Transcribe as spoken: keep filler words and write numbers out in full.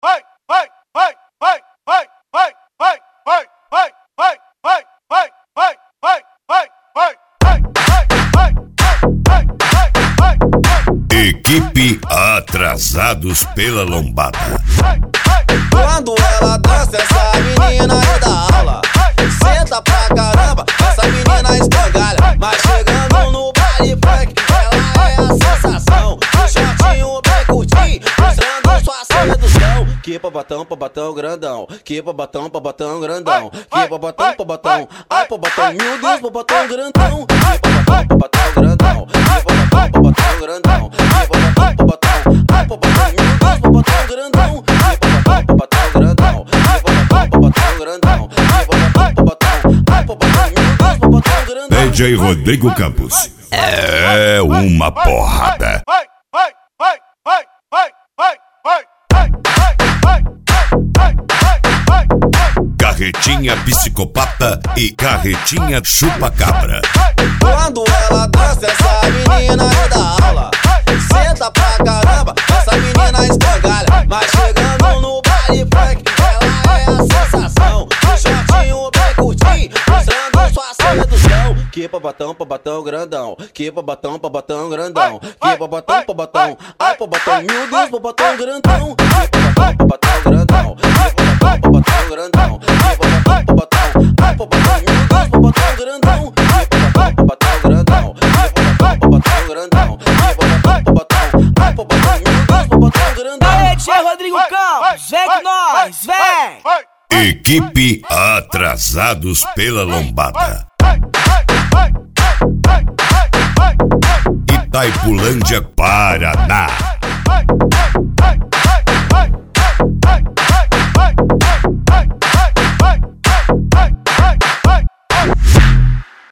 vai, vai, vai, vai, vai, vai, vai, vai, vai, vai, vai, vai, vai, vai, vai, vai, vai, vai, vai, vai. Equipe Atrasados pela Lombada. Quando ela dança, essa menina é da aula. Senta pra caramba, essa menina escangalha. Mas chegando no baile funk, ela é a sensação. O shortinho bem curtinho, mostrando sua sedução. Que babatão, babatão grandão. Que babatão, babatão grandão. Que babatão, babatão. Ai, babatão, meu Deus, babatão grandão. Que babatão, babatão grandão. Que babatão, babatão grandão. Que babatão, babatão. Ai, babatão, meu Deus, babatão grandão. Que babatão, babatão grandão. Que babatão, babatão grandão. Que babatão, babatão. Ai, babatão, meu Deus, babatão grandão. D J Rodrigo Campos. É uma porrada. Vai, vai, vai, vai, vai, vai, vai, vai, vai, vai, vai, vai. Carretinha psicopata e carretinha chupa-cabra. Quando ela dança, essa menina é da aula. Senta pra caramba, essa menina escangalha. Mas chegando no baile funk, ela é a sensação. O shortinho bem curtinho, mostrando sua sedução. Que babatão, babatão grandão. Que babatão, babatão grandão. Que babatão, babatão. Ai, babatão, meu Deus, babatão grandão. Que babatão, babatão grandão. Que babatão, babatão grandão. Que babatão, babatão. Ai, babatão, meu Deus, babatão grandão. Que babatão, babatão grandão. Que babatão, babatão grandão. Que babatão, babatão. Ai, babatão, meu Deus, babatão grandão. Aê, D J Rodrigo Campos, vem com nós, vem! Equipe Atrasados pela Lombada. Itaipulândia, Paraná.